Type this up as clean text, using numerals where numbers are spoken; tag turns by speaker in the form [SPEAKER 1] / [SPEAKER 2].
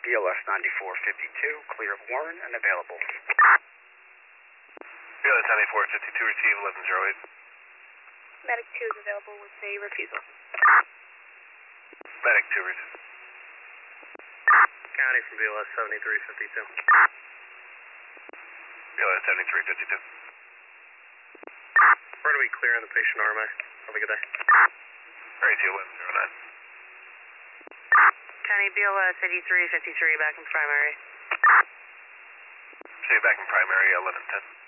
[SPEAKER 1] BLS 9452, clear of Warren and available.
[SPEAKER 2] BLS 9452, receive 1108.
[SPEAKER 3] Medic 2 is available with a refusal.
[SPEAKER 2] Medic 2, receive.
[SPEAKER 4] County from BLS 7352.
[SPEAKER 2] BLS 7352.
[SPEAKER 4] Where do we clear on the patient RMA? Have a good day.
[SPEAKER 2] RAT 1109.
[SPEAKER 3] County BLS 8353 back in primary.
[SPEAKER 2] Stay back in primary, 1110.